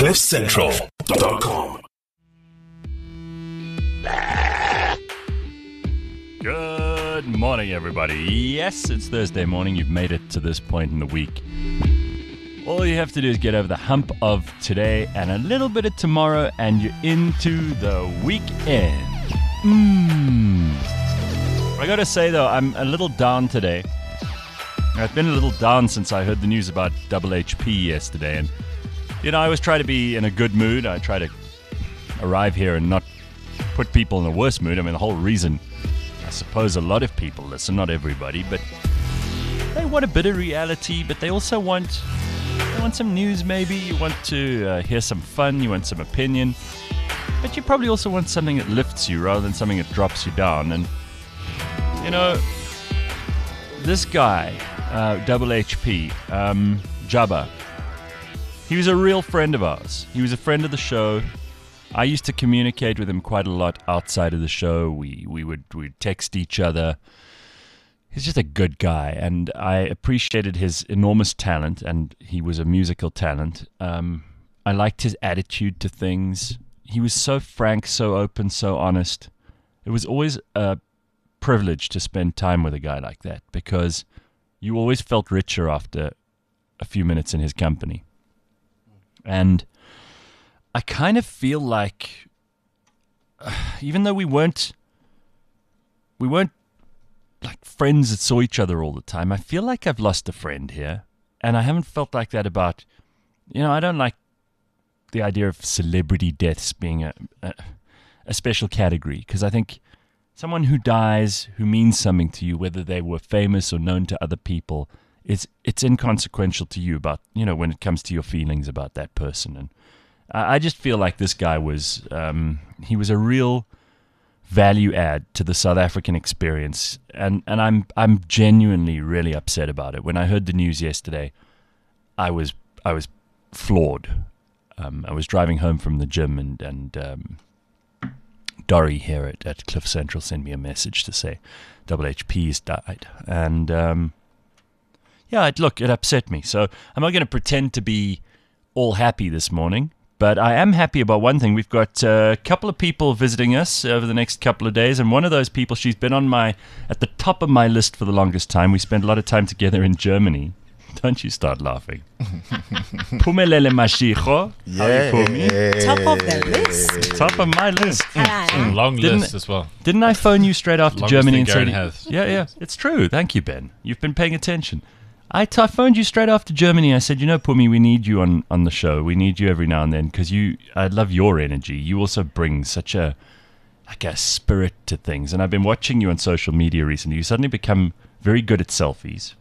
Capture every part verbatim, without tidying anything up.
cliff central dot com. Good morning, everybody. Yes, it's Thursday morning. You've made it to this point in the week. All you have to do is get over the hump of today and a little bit of tomorrow, and you're into the weekend. Mmm. I gotta say, though, I'm a little down today. I've been a little down since I heard the news about Double H P yesterday, and you know, I always try to be in a good mood. I try to arrive here and not put people in a worse mood. I mean, the whole reason, I suppose a lot of people listen, not everybody, but they want a bit of reality, but they also want they want some news maybe. You want to uh, hear some fun, you want some opinion, but you probably also want something that lifts you rather than something that drops you down. And, you know, this guy, uh, Double H P, um, Jabba, he was a real friend of ours. He was a friend of the show. I used to communicate with him quite a lot outside of the show. We we would we'd text each other. He's just a good guy, and I appreciated his enormous talent, and he was a musical talent. Um, I liked his attitude to things. He was so frank, so open, so honest. It was always a privilege to spend time with a guy like that, because you always felt richer after a few minutes in his company. And I kind of feel like, uh, even though we weren't, we weren't like friends that saw each other all the time, I feel like I've lost a friend here. And I haven't felt like that about, you know, I don't like the idea of celebrity deaths being a, a, a special category, because I think someone who dies, who means something to you, whether they were famous or known to other people, it's, it's inconsequential to you about, you know, when it comes to your feelings about that person. And I just feel like this guy was, um, he was a real value add to the South African experience, and, and I'm I'm genuinely really upset about it. When I heard the news yesterday, I was I was floored. Um, I was driving home from the gym, and and um, Dory here at, at Cliff Central sent me a message to say Double H P's died, and um, yeah, it, look, it upset me. So I'm not going to pretend to be all happy this morning. But I am happy about one thing. We've got a couple of people visiting us over the next couple of days, and one of those people, she's been on my at the top of my list for the longest time. We spent a lot of time together in Germany. Don't you start laughing. Phumelele Mashego. Yeah. Top of the list. Top of my list. Mm, long Didn't- list as well. Didn't I phone you straight after Longest Germany and thing say, Garen has. yeah, yeah, it's true. Thank you, Ben. You've been paying attention. I, t- I phoned you straight after Germany. I said, you know, Pumi, we need you on, on the show. We need you every now and then, because you, I love your energy. You also bring such a, like a spirit to things. And I've been watching you on social media recently. You suddenly become very good at selfies.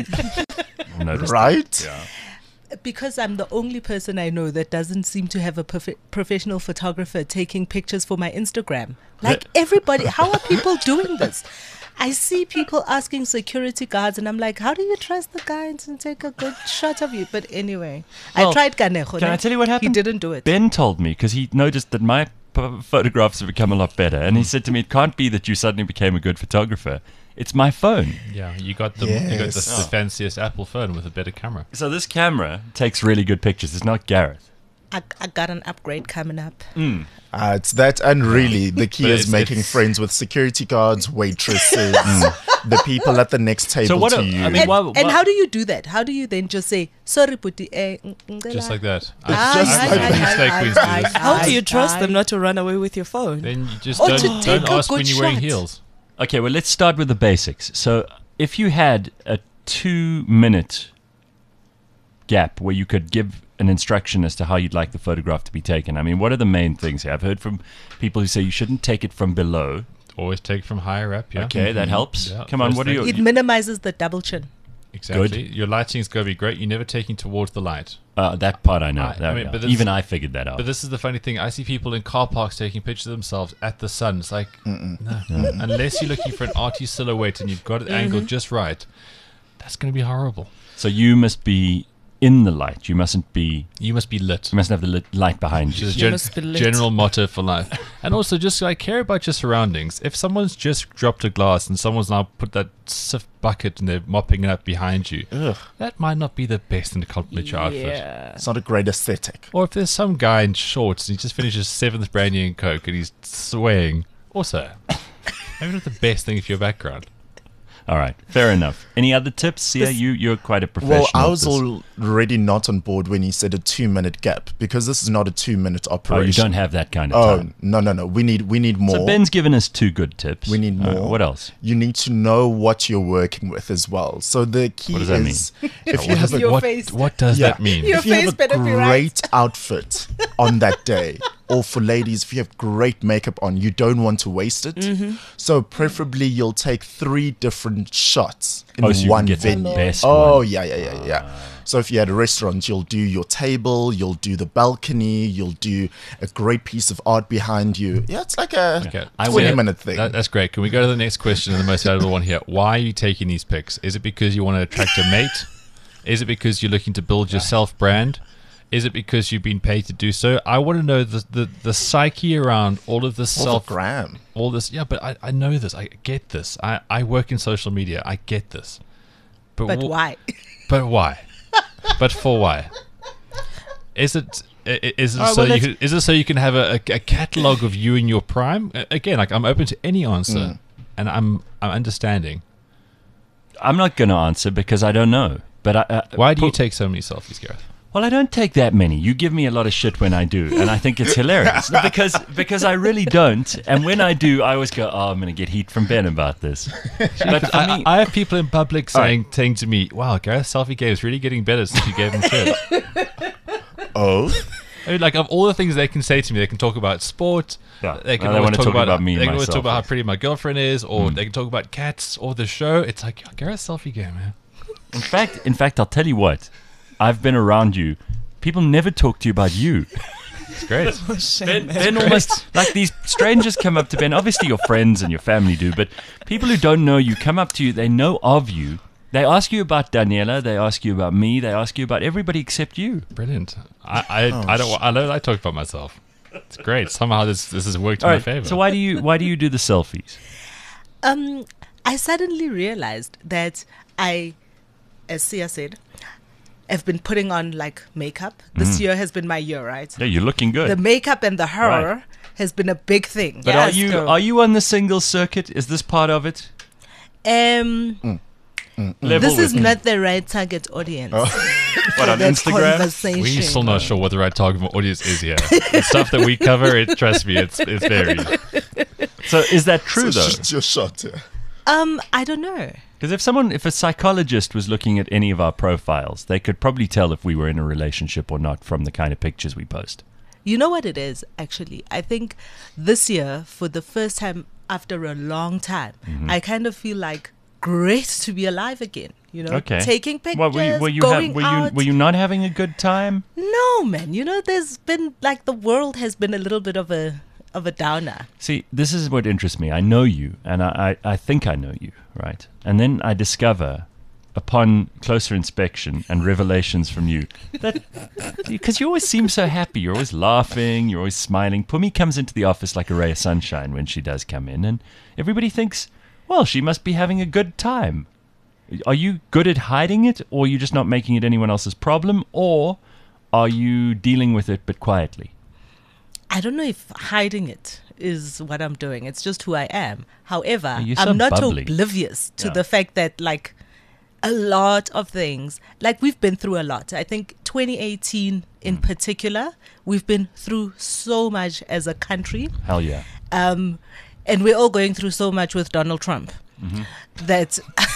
I've noticed Right? that. Yeah. Because I'm the only person I know that doesn't seem to have a prof- professional photographer taking pictures for my Instagram. Like everybody, how are people doing this? I see people asking security guards, and I'm like, how do you trust the guy to take a good shot of you? But anyway, Well, I tried Kanejo. Can I tell you what happened? He didn't do it. Ben told me, because he noticed that my p- photographs have become a lot better. And he said to me, it can't be that you suddenly became a good photographer. It's my phone. Yeah, you got the you got the, Yes. the fanciest Apple phone with a better camera. So this camera takes really good pictures. It's not Gareth. I, I got an upgrade coming up. Uh, it's that, and really, the key But is it's- making it's- friends with security guards, waitresses, the people at the next table So what to a- you. I mean, And, why- and why- how do you do that? How do you then just say, sorry, putti, eh, mm, mm, Just like that. Ah, just yeah, like yeah, that. yeah, Mistake yeah, queens yeah, do this. yeah, How do you trust yeah. them not to run away with your phone? Then you just Or don't, to don't take a ask when good you're wearing shot. heels. Okay, well, let's start with the basics. So if you had a two-minute gap where you could give an instruction as to how you'd like the photograph to be taken, I mean, what are the main things here? I've heard from people who say you shouldn't take it from below. Always take from higher up, yeah. Okay, that helps. Yeah, Come on, first what are thing. you... It minimizes the double chin. Exactly. Your lighting's going to be great. You're never taking towards the light. Uh, that part I know. I- I That- mean, but that's- even I figured that out. But this is the funny thing. I see people in car parks taking pictures of themselves at the sun. It's like, no. Unless you're looking for an arty silhouette and you've got it angled just right, that's going to be horrible. So you must be in the light. You mustn't be. You must be lit. You mustn't have the lit light behind Which you. is a You gen- must be lit. general motto for life. And also, just like care about your surroundings. If someone's just dropped a glass and someone's now put that sift bucket and they're mopping it up behind you, Ugh, that might not be the best thing to compliment your outfit. Yeah. it's not a great aesthetic. Or if there's some guy in shorts and he just finished his seventh brandy and coke and he's swaying, also, maybe not the best thing for your background. All right, fair enough. Any other tips? Sia, This- you you're quite a professional. Well, I at was this. already not on board when he said a two-minute gap because this is not a two-minute Oh, operation. you don't have that kind of Oh time. no no no! We need we need more. So Ben's given us two good tips. We need Uh, more. what else? You need to know what you're working with as well. So the key What does that is if you What, have does, a Your what, face. what does Yeah. that mean? Your if you have face a better be right. great outfit on that day, or for ladies, if you have great makeup on, you don't want to waste it. Mm-hmm. So preferably you'll take three different shots in Oh, so you can one get the venue. best oh one. yeah, yeah, yeah, yeah. So if you had a restaurant, you'll do your table, you'll do the balcony, you'll do a great piece of art behind you. Yeah, it's like a Okay. twenty Yeah, minute thing. That, that's great. Can we go to the next question and the most valuable one here? Why are you taking these pics? Is it because you want to attract a mate? Is it because you're looking to build your self brand? Is it because you've been paid to do so? I want to know the the, the psyche around all of this All self the gram. all this. Yeah, but I, I know this. I get this. I, I work in social media. I get this. But wh- why? But why? But for why? Is it i- i- is it All right, so well, you let's- can, is it so you can have a, a, a catalog of you in your prime? A- Again, like I'm open to any answer, Mm. and I'm I'm understanding. I'm not going to answer because I don't know. But I, uh, Why do you put- take so many selfies, Gareth? Well, I don't take that many. You give me a lot of shit when I do, and I think it's hilarious because because I really don't. And when I do, I always go, "Oh, I'm going to get heat from Ben about this." But for I, me, I have people in public All right. saying saying to me, "Wow, Gareth's selfie game is really getting better since you gave him shit." Oh, I mean, like of all the things they can say to me, they can talk about sport. Yeah. They can Well, they always wanna talk, talk about, about me They and can always talk myself. about how pretty my girlfriend is, or they can talk about cats or the show. It's like oh, Gareth's selfie game, man. in fact, in fact, I'll tell you what. I've been around you. People never talk to you about you. It's great. Ben, ben almost like these strangers come up to Ben. Obviously, your friends and your family do, but people who don't know you come up to you. They know of you. They ask you about Daniela. They ask you about me. They ask you about everybody except you. Brilliant. I I, I don't I don't like talking about myself. It's great. Somehow this this has worked All in right. my favor. So why do you why do you do the selfies? Um, I suddenly realized that I, as Sia said, have been putting on like makeup. This year has been my year, right? Yeah, you're looking good. The makeup and the horror Right. has been a big thing. but are you are you on the single circuit? Is this part of it? Um, Level this is with- not the right target audience. what for on that Instagram. conversation. We're still not sure what the right target audience is here. The stuff that we cover, it trust me, it's it's varied. So is that true so though? shoot your shot. Yeah. Um, I don't know. Because if someone, if a psychologist was looking at any of our profiles, they could probably tell if we were in a relationship or not from the kind of pictures we post. You know what it is, actually? I think this year, for the first time after a long time, Mm-hmm. I kind of feel like great to be alive again. You know, Okay. taking pictures, What, were you, were you, going have, were out. you were you not having a good time? No, man. You know, there's been like the world has been a little bit of a of a downer. See, this is what interests me. I know you, and I, I, I think I know you, right? And then I discover, upon closer inspection and revelations from you, that because you always seem so happy, you're always laughing, you're always smiling. Pumi comes into the office like a ray of sunshine when she does come in, and everybody thinks, well, she must be having a good time. Are you good at hiding it, or are you just not making it anyone else's problem, or are you dealing with it but quietly? I don't know if hiding it is what I'm doing. It's just who I am. However, Oh, you're so I'm not bubbly. oblivious to Yeah. the fact that like a lot of things, like we've been through a lot. I think twenty eighteen in Mm. particular, we've been through so much as a country. Hell yeah. Um, and we're all going through so much with Donald Trump Mm-hmm. that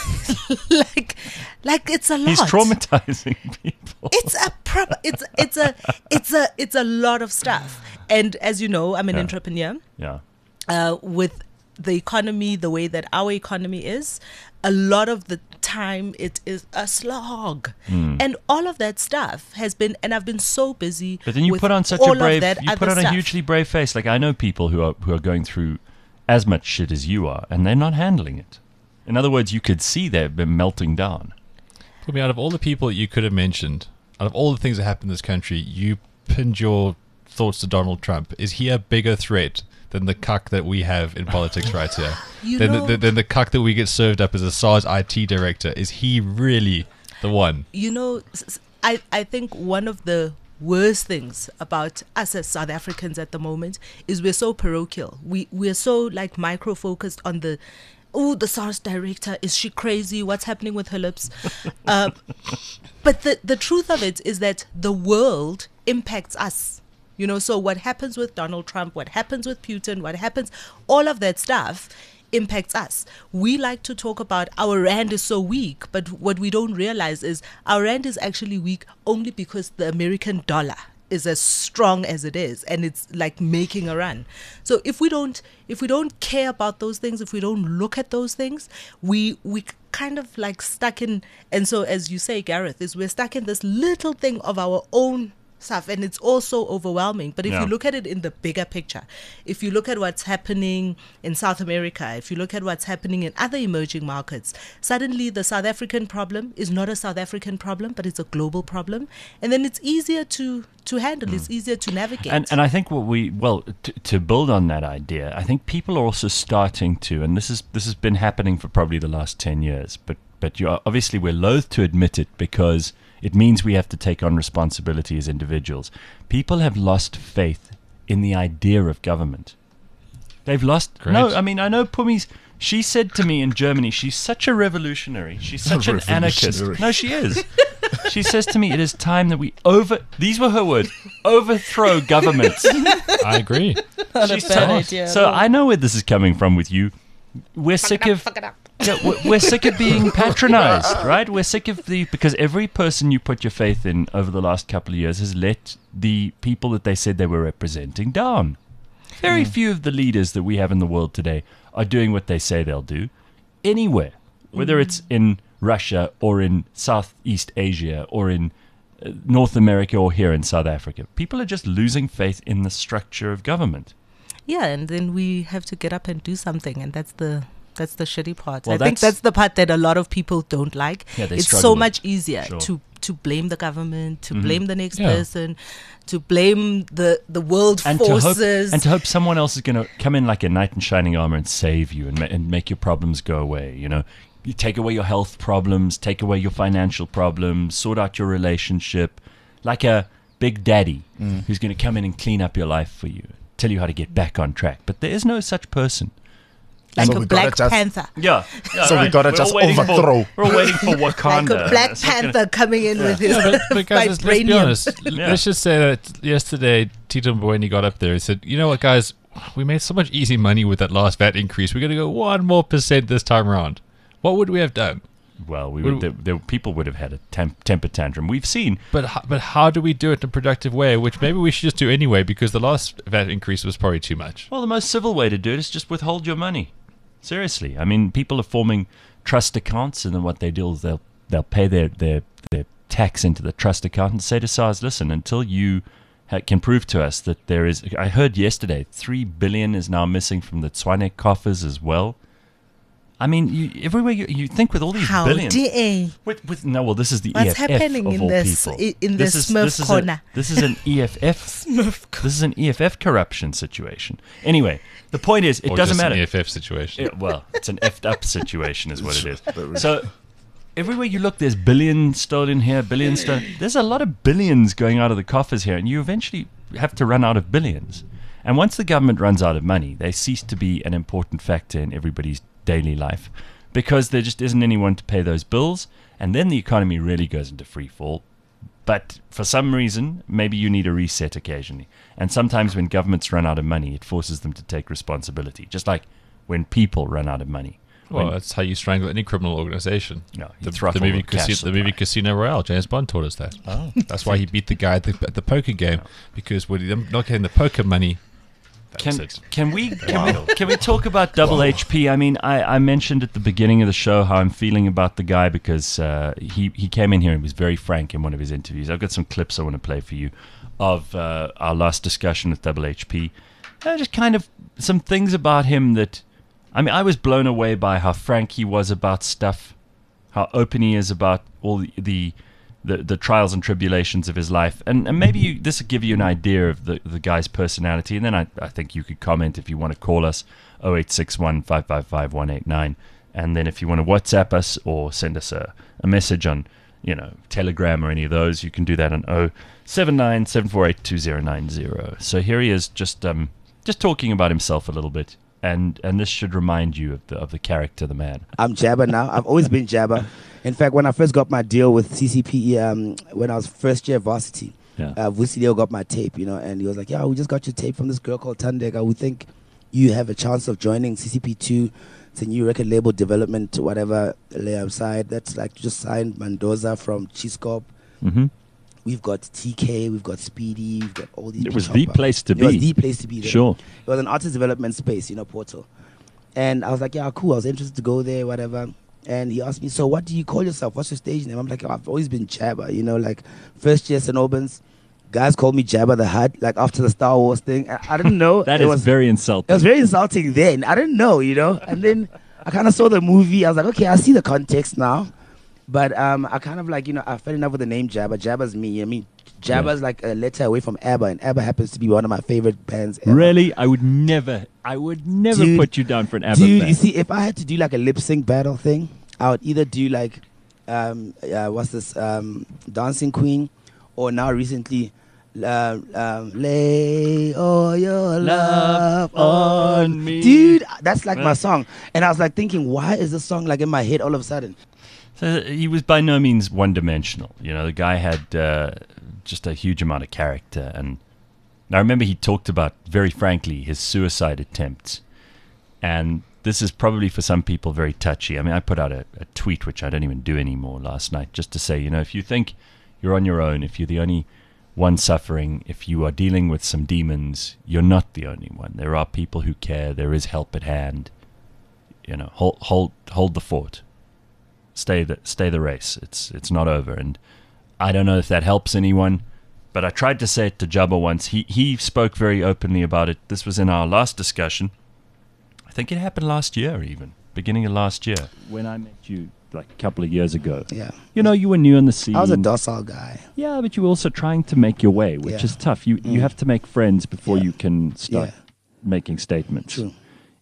like like it's a lot. He's traumatizing people. It's a proper it's it's a it's a it's a lot of stuff. And as you know, I'm an Yeah. entrepreneur. Yeah. Uh, with the economy the way that our economy is, a lot of the time it is a slog. Hmm. And all of that stuff has been, and I've been so busy. But then you with put on such all a of brave, that you put other on a stuff. hugely brave face. Like I know people who are who are going through as much shit as you are, and they're not handling it. In other words, you could see they've been melting down. Put me out of all the people that you could have mentioned, out of all the things that happen in this country, you pinned your thoughts to Donald Trump. Is he a bigger threat than the cuck that we have in politics right here? You than, know- the, than the cuck that we get served up as a SARS I T director? Is he really the one? You know, s- s- I, I think one of the worst things about us as South Africans at the moment is we're so parochial. We, we're so like micro-focused on the, oh, the SARS director, is she crazy? What's happening with her lips? uh, but the, the truth of it is that the world impacts us. You know, so what happens with Donald Trump, what happens with Putin, what happens, all of that stuff impacts us. We like to talk about our rand is so weak, but what we don't realize is our rand is actually weak only because the American dollar is as strong as it is, and it's like making a run. So if we don't, if we don't care about those things, if we don't look at those things, we we kind of like stuck in. And so, as you say, Gareth, is we're stuck in this little thing of our own stuff, and it's also overwhelming. But if Yeah. you look at it in the bigger picture, if you look at what's happening in South America, if you look at what's happening in other emerging markets, suddenly the South African problem is not a South African problem, but it's a global problem, and then it's easier to to handle. It's easier to navigate. And and I think what we well to, to build on that idea, I think people are also starting to, and this is this has been happening for probably the last ten years, but but you are, obviously we're loath to admit it because it means we have to take on responsibility as individuals. People have lost faith in the idea of government. They've lost. Great. No, I mean I know Pumi's. She said to me in Germany, she's such a revolutionary. She's such an anarchist. Revolutionary. No, she is. She says to me, it is time that we over. These were her words. Overthrow governments. I agree. Not a She bad said- idea at so all. I know where this is coming from with you. We're sick of. Yeah, we're, we're sick of being patronized, right? We're sick of the because every person you put your faith in over the last couple of years has let the people that they said they were representing down. Very few of the leaders that we have in the world today are doing what they say they'll do anywhere, whether it's in Russia or in Southeast Asia or in uh, North America or here in South Africa. People are just losing faith in the structure of government. Yeah, and then we have to get up and do something, and that's the that's the shitty part. Well, I think that's- that's the part that a lot of people don't like. Yeah, they it's struggle so with. much easier Sure. to to blame the government, to Mhm. blame the next Yeah. person, to blame the the world And to, hope, forces. and to hope someone else is going to come in like a knight in shining armor and save you and, ma- and make your problems go away. You know, you take away your health problems, take away your financial problems, sort out your relationship, like a big daddy who's going to come in and clean up your life for you, tell you how to get back on track. But there is no such person. like So a we gotta Black just- Panther. Yeah. So we gotta We're just all waiting for- overthrow. we're all waiting for Wakanda. Like a Black It's not gonna- Panther coming in with his Yeah, but, but guys, let's, let's be vibranium. honest. Yeah. Let's just say that yesterday, Tito Mboweni got up there and said, you know what, guys, we made so much easy money with that last V A T increase. We're going to go one more percent this time around. What would we have done? Well, we Well- would, there, there, people would have had a temp, temper tantrum. We've seen. But ho- but how do we do it in a productive way, which maybe we should just do anyway, because the last V A T increase was probably too much. Well, the most civil way to do it is just withhold your money. Seriously, I mean, people are forming trust accounts, and then what they do is they'll they'll pay their their, their tax into the trust account and say to SARS, listen, until you ha- can prove to us that there is. I heard yesterday three billion is now missing from the Tswane coffers as well. I mean, you, everywhere you, you think with all these How billions. dare With, with no, well, this is the What's E F F happening of in all this- people. i- in the this is, Smurf this is a- corner? this is an E F F. This is an E F F corruption situation. Anyway, the point is, it Or doesn't just matter. an E F F situation. Yeah, well, it's an effed up situation, is what it is. So everywhere you look, there's billions stolen here, billions stolen. There's a lot of billions going out of the coffers here, and you eventually have to run out of billions. And once the government runs out of money, they cease to be an important factor in everybody's daily life, because there just isn't anyone to pay those bills, and then the economy really goes into free fall. But for some reason, maybe you need a reset occasionally. And sometimes when governments run out of money, it forces them to take responsibility, just like when people run out of money. Well, When- that's how you strangle any criminal organization. No, you the, throttle the movie the cash Casino, the movie supply. Casino Royale. James Bond taught us that. Oh. That's why he beat the guy at the, at the poker game, because when you're not getting the poker money, that's Can, it. can we can, we can we talk about Double H P? I mean, I, I mentioned at the beginning of the show how I'm feeling about the guy, because uh, he he came in here and was very frank in one of his interviews. I've got some clips I want to play for you of uh, our last discussion with Double H P. Uh, just kind of some things about him that, I mean, I was blown away by how frank he was about stuff, how open he is about all the, the the the trials and tribulations of his life, and, and maybe you, this will give you an idea of the, the guy's personality, and then I, I think you could comment if you want to call us oh eight six one, five five five, one eight nine, and then if you want to WhatsApp us or send us a, a message on, you know, Telegram or any of those, you can do that on oh seven nine, seven four eight, two oh nine oh. So here he is, just um just talking about himself a little bit, and and this should remind you of the of the character, the man. I'm Jabba now. I've always been Jabba. In fact, when I first got my deal with C C P E, um, when I was first year varsity, Yeah. uh, Vusilio got my tape, you know, and he was like, "Yeah, we just got your tape from this girl called Tandega. We think you have a chance of joining C C P two. It's a new record label development, whatever layout side. That's like just signed Mendoza from Chiscorp. Mm-hmm. We've got T K, we've got Speedy, we've got all these. It was big the chopper. place to It was be. the place to be there. Sure. It was an artist development space, you know, portal. And I was like, yeah, cool. I was interested to go there, whatever. And he asked me, so what do you call yourself? What's your stage name? I'm like, oh, I've always been Jabba, you know, like first year Saint Albans. Guys called me Jabba the Hutt, like after the Star Wars thing. I, I didn't know. That it is was, very It insulting. was very insulting then. I didn't know, you know. And then I kind of saw the movie. I was like, okay, I see the context now. But um, I kind of like, you know, I fell in love with the name Jabba. Jabba's me. I mean, Jabba's like a letter away from ABBA, and ABBA happens to be one of my favorite bands ever. Really? I would never, I would never Dude, put you down for an ABBA Dude, band. you see, if I had to do like a lip sync battle thing, I would either do like, um, uh, what's this, um, Dancing Queen, or now recently, uh, um, lay all your love on me. Dude, that's like my Right. song. And I was like thinking, why is this song like in my head all of a sudden? So he was by no means one-dimensional. You know, the guy had uh, just a huge amount of character. And I remember he talked about, very frankly, his suicide attempts. And this is probably for some people very touchy. I mean, I put out a, a tweet, which I don't even do anymore, last night, just to say, you know, if you think you're on your own, if you're the only one suffering, if you are dealing with some demons, you're not the only one. There are people who care. There is help at hand. You know, hold hold hold the fort. Stay the stay the race. It's it's not over. And I don't know if that helps anyone, but I tried to say it to Jabba once. He he spoke very openly about it. This was in our last discussion. I think it happened last year, even beginning of last year, when I met you like a couple of years ago. Yeah. You know, you were new on the scene. I was a docile guy. Yeah, but you were also trying to make your way, which Yeah. is tough. You you Mm. have to make friends before Yeah. you can start Yeah. making statements. True.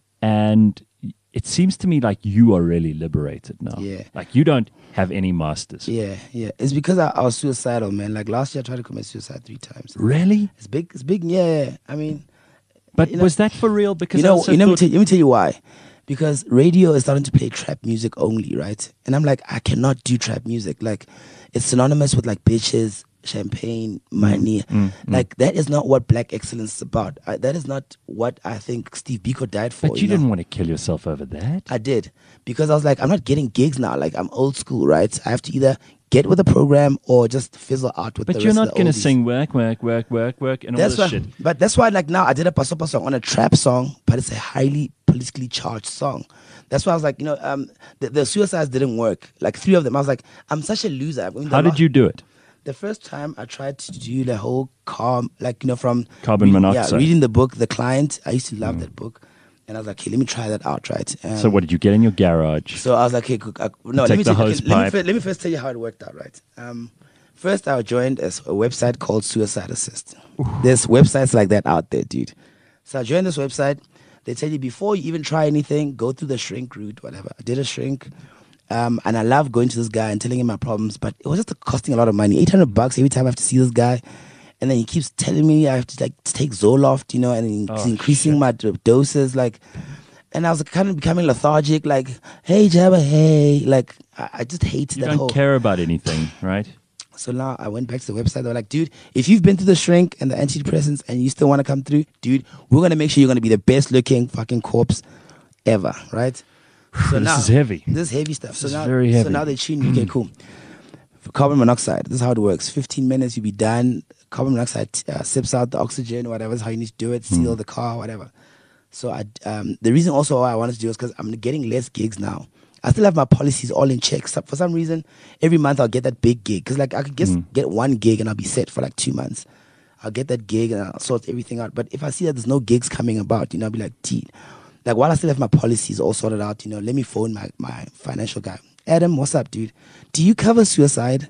And it seems to me like you are really liberated now. Yeah. Like you don't have any masters. Yeah, yeah. It's because I, I was suicidal, man. Like last year, I tried to commit suicide three times. Really? It's big. It's big. Yeah, yeah. I mean, But You know- was that for real? Because you I know, also you know let, me thought- tell, let me tell you why. Because radio is starting to play trap music only, right? And I'm like, I cannot do trap music. Like, it's synonymous with like bitches, champagne, money. mm, Like that is not what black excellence is about. I, that is not what I think Steve Biko died for. But you know? didn't want to kill yourself over that. I did, because I was like, I'm not getting gigs now. Like I'm old school, right? I have to either get with the program or just fizzle out with But the you're rest not of the going to oldies. sing work, work, work, work, work, and all That's this why, shit. but that's why, like now, I did a pasopa song on a trap song, but it's a highly politically charged song. That's why I was like, you know, um, the, the suicides didn't work. Like three of them, I was like, I'm such a loser. I mean, How the did you do it? The first time I tried to do the whole calm, like you know, from Carbon reading- monoxide. Yeah, reading the book, The Client. I used to love that book, and I was like, okay, let me try that out, right? Um, So what did you get in your garage? So I was like, okay, cool, uh, no, Take let me, the tell- hose okay, let, me pipe. first, let me first tell you how it worked out, right? Um, first, I joined a, s- a website called Suicide Assist. There's websites like that out there, dude. So I joined this website. They tell you before you even try anything, go through the shrink route, whatever. I did a shrink. Um, and I love going to this guy and telling him my problems, but it was just costing a lot of money. eight hundred bucks every time I have to see this guy. And then he keeps telling me I have to like take Zoloft, you know, and he's Oh, increasing shit. my d- doses. Like, and I was kind of becoming lethargic, like, hey, Jabba, hey. Like, I, I just hate You that don't whole. care about anything, right? So now I went back to the website. They were like, dude, if you've been through the shrink and the antidepressants and you still want to come through, dude, we're going to make sure you're going to be the best looking fucking corpse ever, right? So This now, is heavy. This is heavy stuff. So is now, very So heavy. now they tune you. Okay, cool. For carbon monoxide, this is how it works. fifteen minutes, you'll be done. Carbon monoxide uh, sips out the oxygen, whatever. That's how you need to do it. Seal the car, whatever. So I, um, the reason also why I wanted to do it is because I'm getting less gigs now. I still have my policies all in check. So for some reason, every month I'll get that big gig. Because like I could just get one gig and I'll be set for like two months. I'll get that gig and I'll sort everything out. But if I see that there's no gigs coming about, you know, I'll be like, gee, like while I still have my policies all sorted out, you know, let me phone my, my financial guy. Adam, what's up, dude? Do you cover suicide?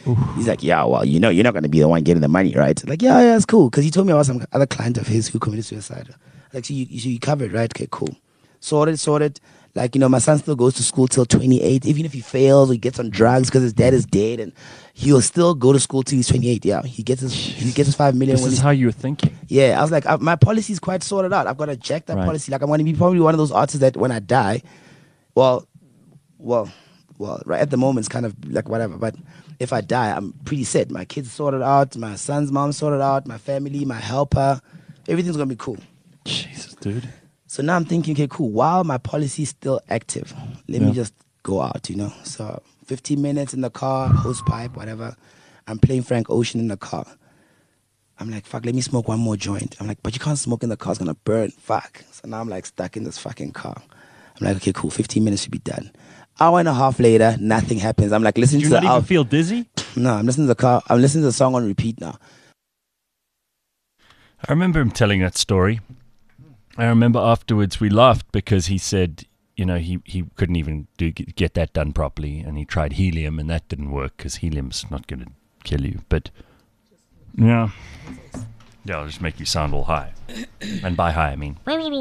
He's like, yeah, well, you know, you're not going to be the one getting the money, right? Like, yeah, yeah, it's cool. Because he told me about some other client of his who committed suicide. Like, so you, so you covered, right? Okay, cool. Sorted, sorted. Like, you know, my son still goes to school till twenty-eight. Even if he fails or he gets on drugs because his dad is dead, and he'll still go to school till he's twenty-eight. Yeah, he gets his he gets his five million. This when is he's, how you were thinking. yeah, I was like, I, my policy is quite sorted out. I've got a jacked up Right. policy. Like, I'm going to be probably one of those artists that when I die, well, well, well, right at the moment it's kind of like whatever. But if I die, I'm pretty set. My kids sorted out. My son's mom sorted out. My family, my helper, everything's gonna be cool. Jesus, dude. So now I'm thinking, okay, cool. While my policy is still active, let Yeah. me just go out, you know. So fifteen minutes in the car, hose pipe, whatever. I'm playing Frank Ocean in the car. I'm like, fuck, let me smoke one more joint. I'm like, but you can't smoke in the car, it's gonna burn. Fuck. So now I'm like stuck in this fucking car. I'm like, okay, cool, fifteen minutes should be done. Hour and a half later, nothing happens. I'm like listening Do you to not the even al- feel dizzy? No, I'm listening to the car. I'm listening to the song on repeat now. I remember him telling that story. I remember afterwards we laughed because he said, you know, he, he couldn't even do get that done properly, and he tried helium, and that didn't work because helium's not going to kill you. But yeah, yeah, it'll just make you sound all high, and by high I mean.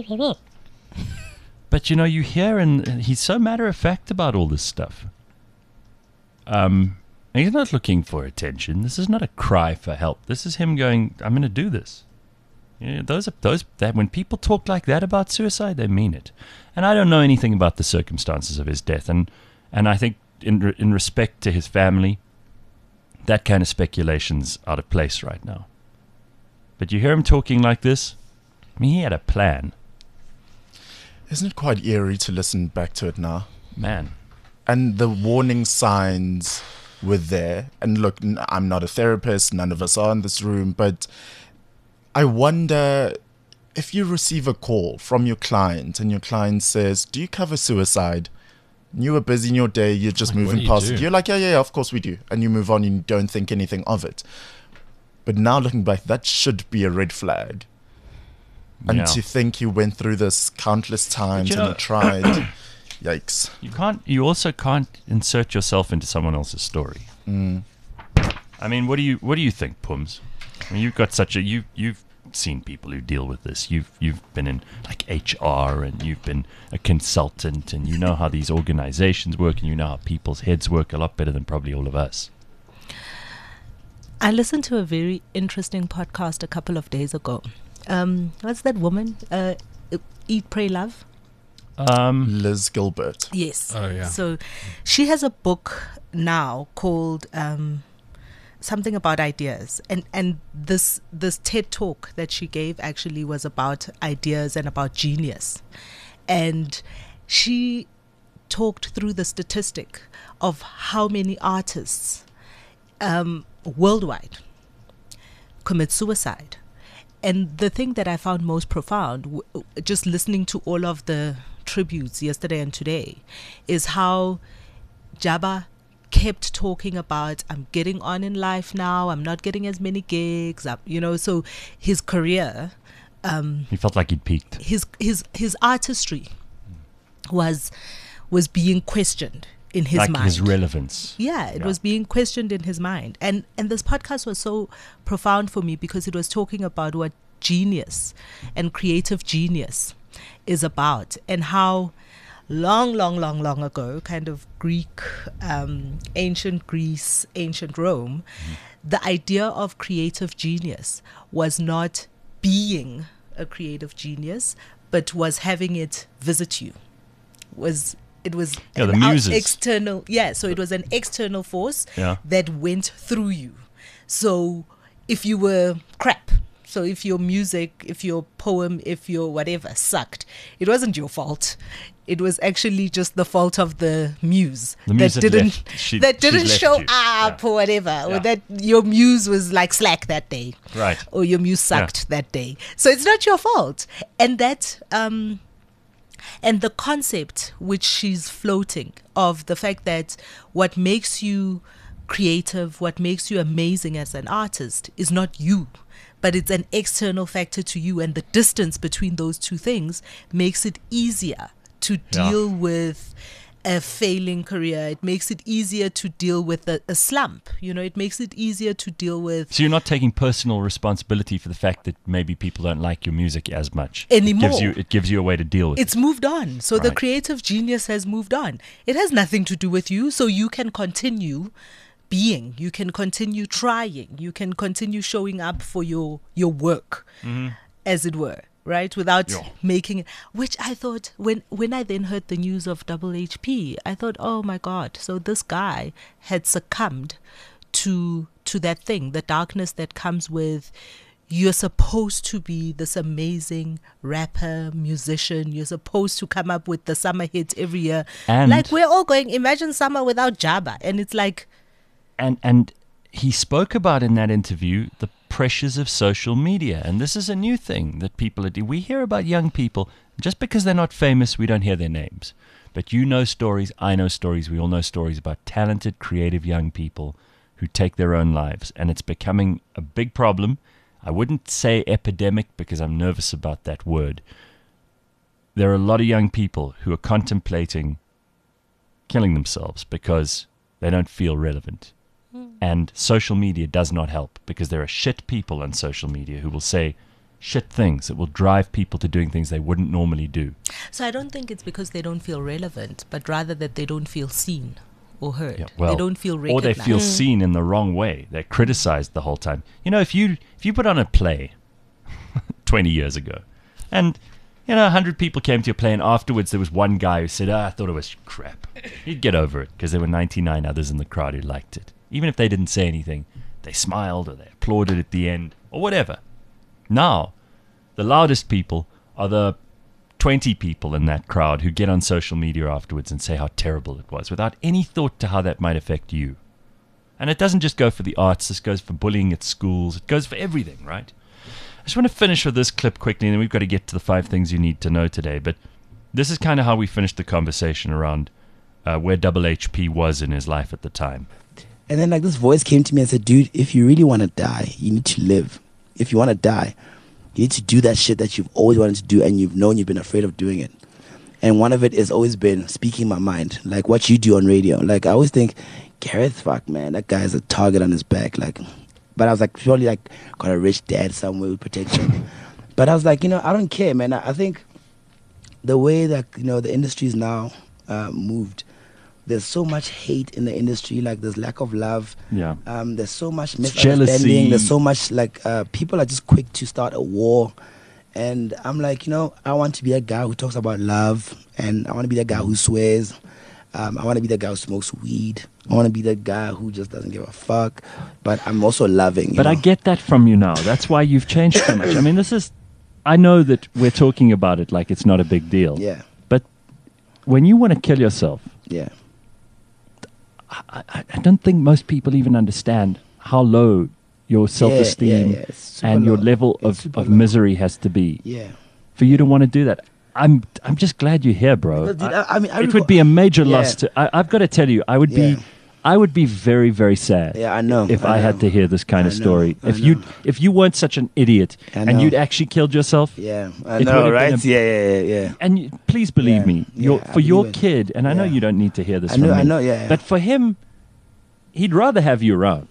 But you know, you hear, and he's so matter of fact about all this stuff. Um, he's not looking for attention. This is not a cry for help. This is him going, "I'm going to do this." Yeah, those are those that when people talk like that about suicide, they mean it. And I don't know anything about the circumstances of his death, and and I think in re- in respect to his family, that kind of speculation's out of place right now. But you hear him talking like this. I mean, he had a plan, Isn't it quite eerie to listen back to it now? man. And the warning signs were there. And look, n- I'm not a therapist. None of us are in this room. But I wonder if you receive a call from your client and your client says, do you cover suicide? And you were busy in your day. You're just Like, what moving do you past do? it. You're like, yeah, yeah, yeah, of course we do. And you move on and you don't think anything of it. But now looking back, that should be a red flag. And Yeah. to think you went through this countless times you and know- you tried. Yikes. You can't. You also can't insert yourself into someone else's story. Mm. I mean, what do you what do you think, Pums? I mean, you've got such a you you've seen people who deal with this. You've you've been in like H R, and you've been a consultant, and you know how these organizations work, and you know how people's heads work a lot better than probably all of us. I listened to a very interesting podcast a couple of days ago. Um, what's that woman? Uh, Eat, Pray, Love. Um, Liz Gilbert. Yes. Oh, yeah. So she has a book now called um, something about ideas, and and this this TED talk that she gave actually was about ideas and about genius, and she talked through the statistic of how many artists um, worldwide commit suicide. And the thing that I found most profound, w- just listening to all of the tributes yesterday and today, is how Jabba kept talking about, I'm getting on in life now, I'm not getting as many gigs, I'm, you know, so his career, um, he felt like he'd peaked. his his his artistry was was being questioned in his like mind. his relevance. Yeah, it Yeah. was being questioned in his mind. And and this podcast was so profound for me because it was talking about what genius and creative genius is about, and how long, long, long, long ago, kind of Greek, um, ancient Greece, ancient Rome, the idea of creative genius was not being a creative genius, but was having it visit you. Was it was Yeah, the an out- muses. external, yeah, so it was an external force Yeah. that went through you. So if you were crap, so if your music, if your poem, if your whatever sucked, it wasn't your fault. It was actually just the fault of the muse The muse that had didn't left- she- that she's didn't left show you. up Yeah. or whatever, Yeah. or that your muse was like slack that day, Right. or your muse sucked that day. So it's not your fault, and that um, and the concept which she's floating of the fact that what makes you creative, what makes you amazing as an artist is not you, but it's an external factor to you, and the distance between those two things makes it easier to Yeah. deal with a failing career. It makes it easier to deal with a, a slump. You know, it makes it easier to deal with So you're not taking personal responsibility for the fact that maybe people don't like your music as much Anymore. It gives you, it gives you a way to deal with It's it. moved on. So the Right. creative genius has moved on. It has nothing to do with you. So you can continue being. You can continue trying. You can continue showing up for your your work, as it were, right? Without Yeah. making, which I thought, when, when I then heard the news of Double H P, I thought, oh my God, so this guy had succumbed to to that thing, the darkness that comes with you're supposed to be this amazing rapper, musician. You're supposed to come up with the summer hits every year. And- like we're all going, imagine summer without Jabba. And it's like, And and he spoke about in that interview the pressures of social media, and this is a new thing that people are doing. We hear about young people just because they're not famous, we don't hear their names. But you know stories, I know stories, we all know stories about talented, creative young people who take their own lives, and it's becoming a big problem. I wouldn't say epidemic because I'm nervous about that word. There are a lot of young people who are contemplating killing themselves because they don't feel relevant. And social media does not help because there are shit people on social media who will say shit things that will drive people to doing things they wouldn't normally do. so I don't think it's because they don't feel relevant, but rather that they don't feel seen or heard. Yeah, well, they don't feel or recognized. they feel seen in the wrong way. They're criticized the whole time. You know, if you if you put on a play twenty years ago, and you know, a hundred people came to your play, and afterwards there was one guy who said, "Ah, I thought it was crap," you'd get over it because there were ninety-nine others in the crowd who liked it. Even if they didn't say anything, they smiled or they applauded at the end or whatever. Now, the loudest people are the twenty people in that crowd who get on social media afterwards and say how terrible it was without any thought to how that might affect you. And it doesn't just go for the arts, this goes for bullying at schools, it goes for everything, right? I just want to finish with this clip quickly, and then we've got to get to the five things you need to know today. But this is kind of how we finished the conversation around uh, where Double H P was in his life at the time. And then like this voice came to me and said, dude, if you really want to die, you need to live. If you want to die, you need to do that shit that you've always wanted to do and you've known you've been afraid of doing it. And one of it has always been speaking my mind, like what you do on radio. Like I always think, Gareth, fuck man, that guy's a target on his back. Like, but I was like, probably like got a rich dad somewhere who protects him. But I was like, you know, I don't care, man. I, I think the way that, you know, the industry is now uh, moved, there's so much hate in the industry, like there's lack of love. Yeah. Um, there's so much It's misunderstanding. jealousy. There's so much like uh, people are just quick to start a war. And I'm like, you know, I want to be a guy who talks about love, and I want to be the guy who swears. Um, I want to be the guy who smokes weed. I want to be the guy who just doesn't give a fuck. But I'm also loving. You But know? I get that from you now. That's why you've changed so much. I mean, this is, I know that we're talking about it like it's not a big deal. Yeah, But when you want to kill yourself, yeah, I, I, I don't think most people even understand how low your self-esteem yeah, it's super and your low. level It's of, super of low. misery has to be yeah. for you to want to do that. I'm I'm just glad you're here, bro. Because, dude, I- I- I mean, I it recall- would be a major Yeah. loss to. I, I've got to tell you, I would Yeah. be, I would be very very sad. Yeah, I know, If I I, had know. to hear this kind I of know, story. I If you know. if you weren't such an idiot I and know. you'd actually killed yourself. Yeah, I It would know, have been right? a- yeah, yeah, yeah, yeah. And you, please believe Yeah, me, your, yeah, I for your believe it. kid, and I know Yeah. you don't need to hear this I from know, me, I know, yeah, yeah. but for him, he'd rather have you around.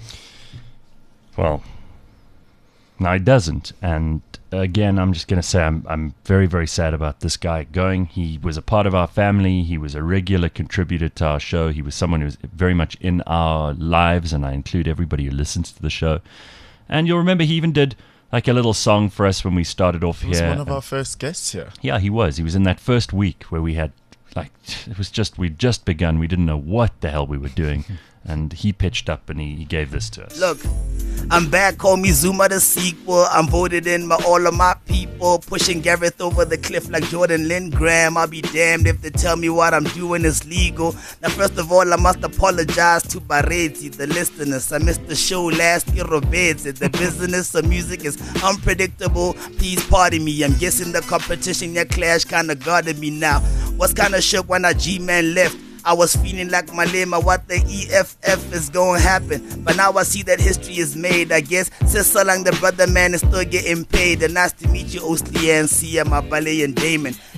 Well, no, he doesn't. And again, I'm just going to say I'm I'm very, very sad about this guy going. He was a part of our family. He was a regular contributor to our show. He was someone who was very much in our lives, and I include everybody who listens to the show. And you'll remember he even did like a little song for us when we started off He was here. one of our first guests here. Yeah, he was. He was in that first week where we had, like, it was just, we'd just begun. We didn't know what the hell we were doing. And he pitched up and he, he gave this to us. Look, I'm back, call me Zuma the sequel. I'm voted in by all of my people, pushing Gareth over the cliff like Jordan Lindgren. I'll be damned if they tell me what I'm doing is legal. Now, first of all, I must apologize to Barezi, the listeners. I missed the show last year, Robezi. The business of music is unpredictable. Please pardon me. I'm guessing the competition, your clash kinda guarded me now. Was kinda shook when our G-Man left. I was feeling like Malema, what the E F F is gonna happen. But now I see that history is made. I guess since so long the brother man is still getting paid. And nice to meet you, Osli and Sia, my ballet and Damon.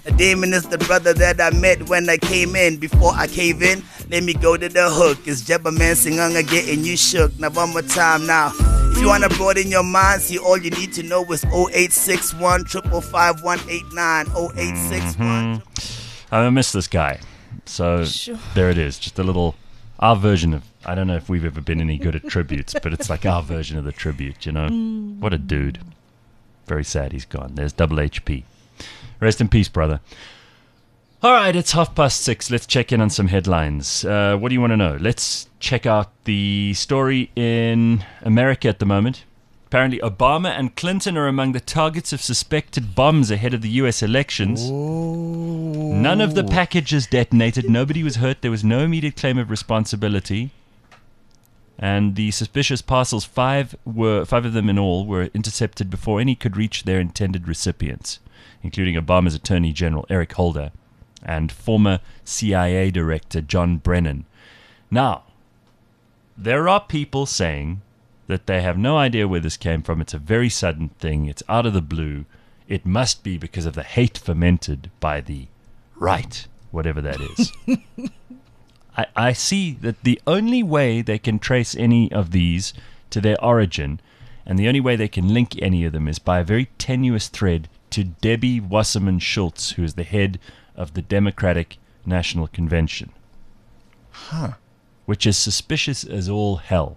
The Damon is the brother that I met when I came in. Before I cave in, let me go to the hook. It's Jebba Man Singanga getting you shook. Now one more time now. If you wanna broaden your mind, see all you need to know is oh eight six one, five five five, one eight nine. oh eight six one. I miss this guy. So Sure. there it is. Just a little, our version of, I don't know if we've ever been any good at tributes, but it's like our version of the tribute, you know? What a dude. Very sad he's gone. There's Double H P. Rest in peace, brother. All right, it's half past six. Let's check in on some headlines. Uh, what do you want to know? Let's check out the story in America at the moment. Apparently, Obama and Clinton are among the targets of suspected bombs ahead of the U S elections. Ooh. None of the packages detonated. Nobody was hurt. There was no immediate claim of responsibility. And the suspicious parcels, five were five of them in all, were intercepted before any could reach their intended recipients, including Obama's Attorney General Eric Holder and former C I A Director John Brennan. Now, there are people saying that they have no idea where this came from. It's a very sudden thing. It's out of the blue. It must be because of the hate fermented by the right, whatever that is. I, I see that the only way they can trace any of these to their origin, and the only way they can link any of them, is by a very tenuous thread to Debbie Wasserman Schultz, who is the head of the Democratic National Convention. Huh. Which is suspicious as all hell.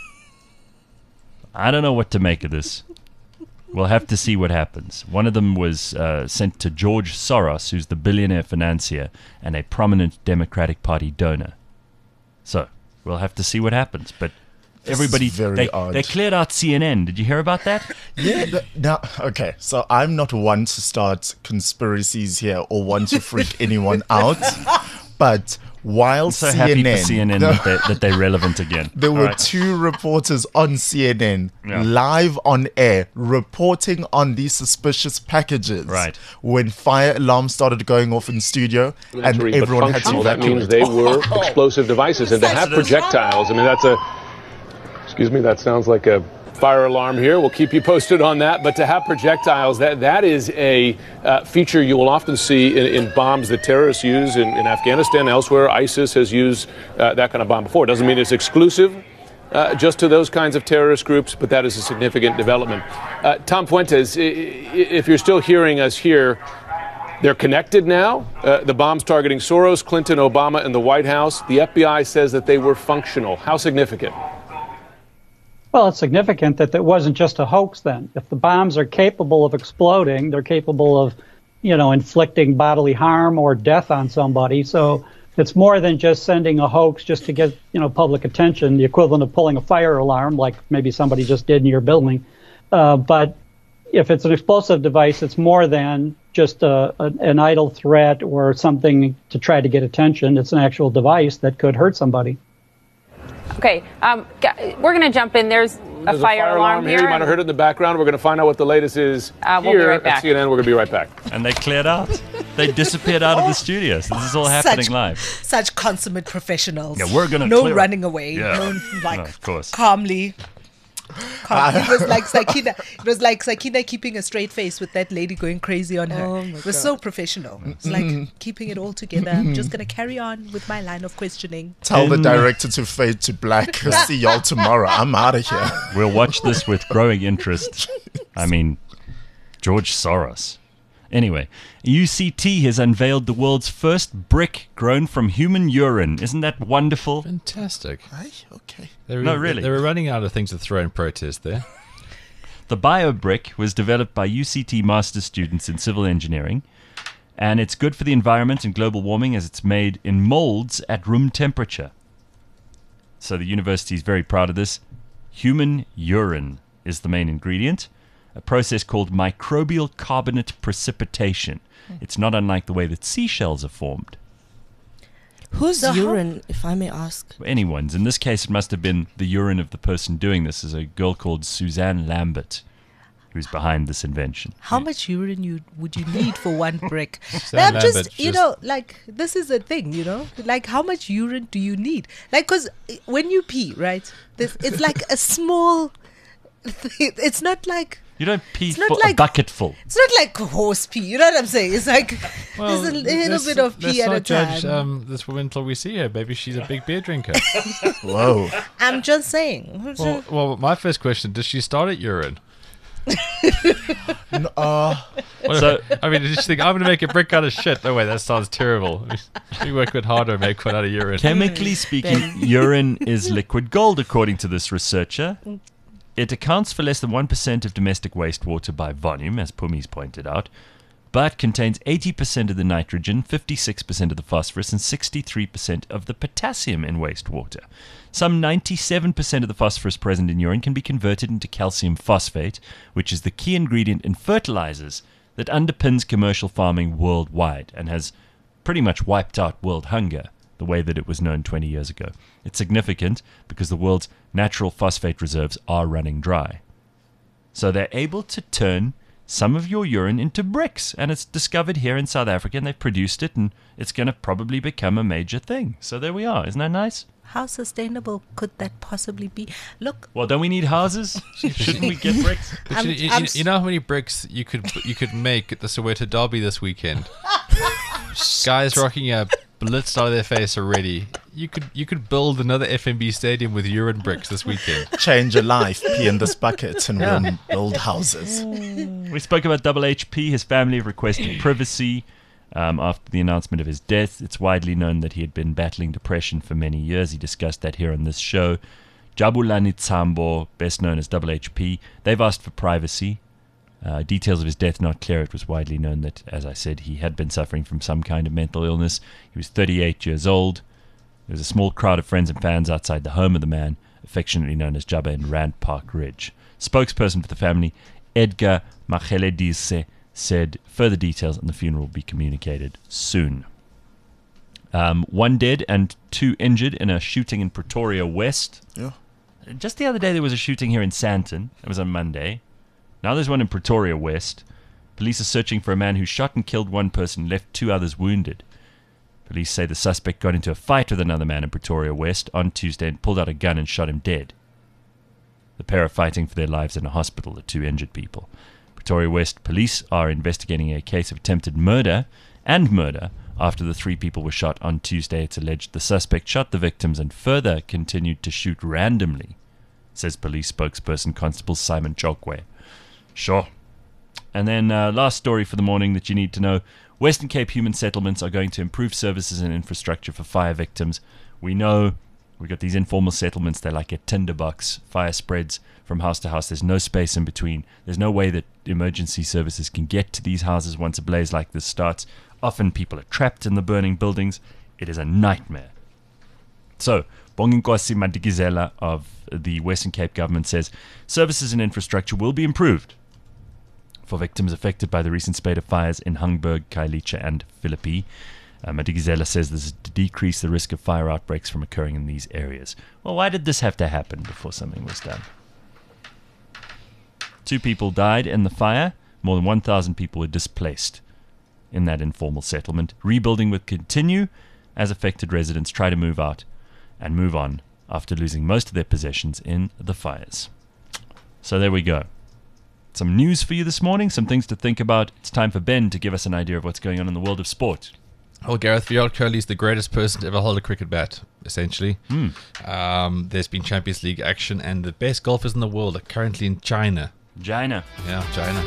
I don't know what to make of this. We'll have to see what happens. One of them was uh, sent to George Soros, who's the billionaire financier and a prominent Democratic Party donor. So, we'll have to see what happens. But This everybody, is very they, odd. they cleared out C N N. Did you hear about that? Yeah. th- Now, okay. So I'm not one to start conspiracies here or one to freak anyone out. But while I'm so C N N, happy for C N N that, they, that they're relevant again. there All were right. two reporters on C N N Yeah. live on air reporting on these suspicious packages. Right. When fire alarms started going off in studio and Naturally, but everyone had to functional. That means evacuate. they were explosive devices, and to have projectiles. I mean, that's a. Excuse me. That sounds like a fire alarm here. We'll keep you posted on that. But to have projectiles, that that is a uh, feature you will often see in, in bombs that terrorists use in, in Afghanistan, elsewhere. ISIS has used uh, that kind of bomb before. It doesn't mean it's exclusive uh, just to those kinds of terrorist groups, but that is a significant development. Uh, Tom Fuentes, i- i- if you're still hearing us here, they're connected now. Uh, the bombs targeting Soros, Clinton, Obama, and the White House. The F B I says that they were functional. How significant? Well, it's significant that it wasn't just a hoax then. If the bombs are capable of exploding, they're capable of, you know, inflicting bodily harm or death on somebody. So it's more than just sending a hoax just to get, you know, public attention, the equivalent of pulling a fire alarm like maybe somebody just did in your building. Uh, but if it's an explosive device, it's more than just a, a, an idle threat or something to try to get attention. It's an actual device that could hurt somebody. Okay, um, g- we're going to jump in. There's a, There's fire, alarm here. You might have heard it in the background. We're going to find out what the latest is Uh, we'll be here right at back. C N N. We're going to be right back. And they cleared out. They disappeared out of the studio. So this is all happening Such- live. Such consummate professionals. Yeah, we're gonna no clear it. running away. Yeah. No, like No, of course. calmly. Calm. It was like Sakina. It was like Sakina keeping a straight face with that lady going crazy on her. it was so professional. It's like keeping it all together. I'm just gonna carry on with my line of questioning. Tell the In- director to fade to black. See y'all tomorrow. I'm out of here. We'll watch this with growing interest. I mean, George Soros. Anyway, U C T has unveiled the world's first brick grown from human urine. Isn't that wonderful? Fantastic. Aye, okay. They were, No, really. They were running out of things to throw in protest there. The BioBrick was developed by U C T master's students in civil engineering, and it's good for the environment and global warming as it's made in molds at room temperature. So the university is very proud of this. Human urine is the main ingredient, a process called microbial carbonate precipitation. It's not unlike the way that seashells are formed. Whose So how- urine, if I may ask? Anyone's. In this case, it must have been the urine of the person doing this. Is a girl called Suzanne Lambert, who's behind this invention. How much urine you would you need for one brick? Sam I'm just, Lambert you just- know, like this is a thing, you know, like how much urine do you need? Like, because when you pee, right, this, it's like a small. Thing. It's not like You don't pee It's not for a like- bucketful. It's not like horse pee. You know what I'm saying? It's like Well, there's a little let's- bit of let's pee at not a judge time. um, this woman until we see her. Maybe she's a big beer drinker. Whoa. I'm just saying. well, well, my first question: does she start at urine? N- uh, What So- if- I mean, did she think I'm going to make a brick out of shit? No way, that sounds terrible. We work a bit harder and make one out of urine. Chemically speaking, urine is liquid gold, according to this researcher. It accounts for less than one percent of domestic wastewater by volume, as Pumi's pointed out, but contains eighty percent of the nitrogen, fifty-six percent of the phosphorus, and sixty-three percent of the potassium in wastewater. Some ninety-seven percent of the phosphorus present in urine can be converted into calcium phosphate, which is the key ingredient in fertilizers that underpins commercial farming worldwide and has pretty much wiped out world hunger the way that it was known twenty years ago. It's significant because the world's natural phosphate reserves are running dry. So they're able to turn some of your urine into bricks, and it's discovered here in South Africa, and they've produced it, and it's going to probably become a major thing. So there we are. Isn't that nice? How sustainable could that possibly be? Look, Well, don't we need houses? Shouldn't we get bricks? But I'm- you, you- I'm you- you know how many bricks you could you could make at the Soweto Derby this weekend? Guys rocking up, blitzed out of their face already. You could you could build another F N B stadium with urine bricks this weekend. change a life, pee in this bucket, and Yeah. we'll build houses. We spoke about Double H P. His family have requested privacy um, after the announcement of his death. It's widely known that he had been battling depression for many years. He discussed that here on this show. Jabulani Tsambo, best known as Double H P, they've asked for privacy. Uh, details of his death not clear. It was widely known that, as I said, he had been suffering from some kind of mental illness. He was thirty-eight years old. There was a small crowd of friends and fans outside the home of the man, affectionately known as Jabba in Rand Park Ridge. Spokesperson for the family, Edgar Macheledise, said further details on the funeral will be communicated soon. Um, one dead and two injured in a shooting in Pretoria West. Yeah. Just the other day there was a shooting here in Sandton. It was on Monday. Now there's one in Pretoria West. Police are searching for a man who shot and killed one person and left two others wounded. Police say the suspect got into a fight with another man in Pretoria West on Tuesday and pulled out a gun and shot him dead. The pair are fighting for their lives in a hospital, the two injured people. Pretoria West police are investigating a case of attempted murder and murder after the three people were shot on Tuesday. It's alleged the suspect shot the victims and further continued to shoot randomly, says police spokesperson Constable Simon Chokwe. Sure. And then uh, last story for the morning that you need to know. Western Cape Human Settlements are going to improve services and infrastructure for fire victims. We know we've got these informal settlements. They're like a tinderbox. Fire spreads from house to house. There's no space in between. There's no way that emergency services can get to these houses once a blaze like this starts. Often people are trapped in the burning buildings. It is a nightmare. So, Bonginkosi Madikizela of the Western Cape government says services and infrastructure will be improved for victims affected by the recent spate of fires in Hungberg, Kailicha, and Philippi. Uh, Madikizela says this is to decrease the risk of fire outbreaks from occurring in these areas. Well, why did this have to happen before something was done? Two people died in the fire. More than one thousand people were displaced in that informal settlement. Rebuilding would continue as affected residents try to move out and move on after losing most of their possessions in the fires. So there we go. Some news for you this morning, some things to think about. It's time for Ben to give us an idea of what's going on in the world of sport. Well, Gareth, Virat Kohli is the greatest person to ever hold a cricket bat, essentially. Mm. Um, there's been Champions League action, and the best golfers in the world are currently in China. China. Yeah, China.